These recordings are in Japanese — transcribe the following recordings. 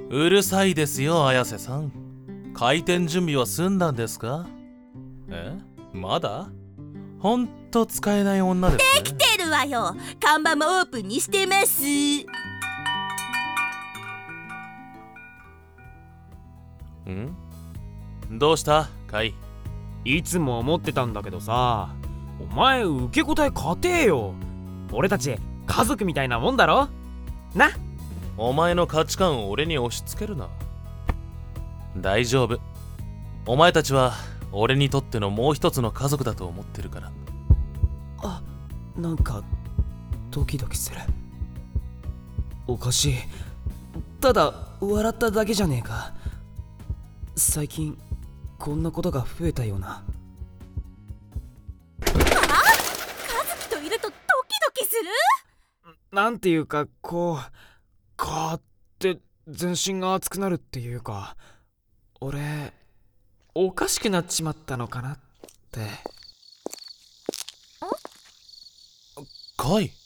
うるさいですよ、綾瀬さん。開店準備は済んだんですか？まだ？ほんと使えない女ですね。 できてるわよ。看板もオープンにしてます。 どうしたカイ？ いつも思ってたんだけどさ、お前受け答え勝てえよ。俺たち家族みたいなもんだろな。 お前の価値観を俺に押し付けるな。大丈夫。お前たちは俺にとってのもう一つの家族だと思ってるから。 なんかドキドキする。おかしい。ただ笑っただけじゃねえか。最近こんなことが増えたような。 和樹といるとドキドキする？ なんていうか、こうって全身が熱くなるっていうか、俺おかしくなっちまったのかなって。 カイ？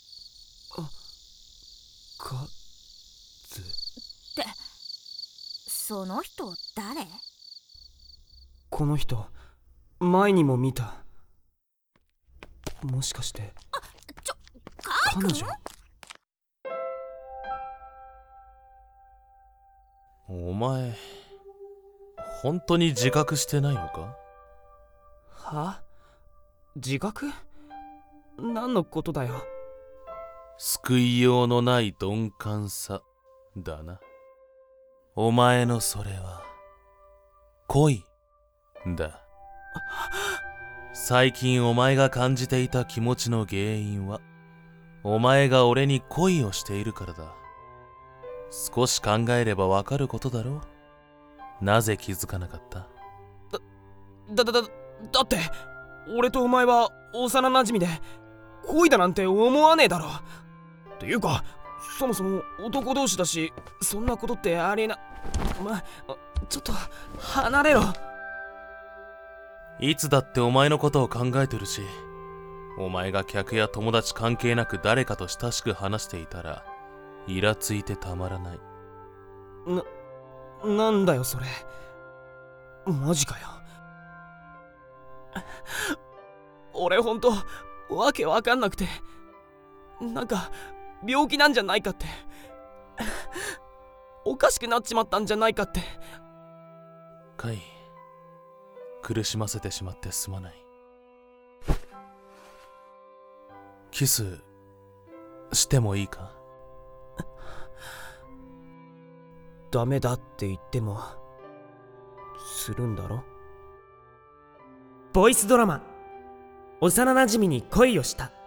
かずってその人誰？ この人前にも見た。もしかしてカイ君？ 彼女？ お前本当に自覚してないのか？ は？自覚？何のことだよ。 救いようのない鈍感さだな。お前のそれは恋だ。最近お前が感じていた気持ちの原因はお前が俺に恋をしているからだ。少し考えればわかることだろう。なぜ気づかなかった？ だって俺とお前は幼なじみで恋だなんて思わねえだろ。っていうかそもそも男同士だし、そんなことってありえな。ちょっと離れろ。 いつだってお前のことを考えてるし、お前が客や友達関係なく誰かと親しく話していたらイラついてたまらない。 なんだよそれ。マジかよ。俺ほんとわけわかんなくて、なんか病気なんじゃないかって、おかしくなっちまったんじゃないかって。 カイ、苦しませてしまってすまない。キスしてもいいか？ ダメだって言ってもするんだろ。ボイスドラマ、幼なじみに恋をした。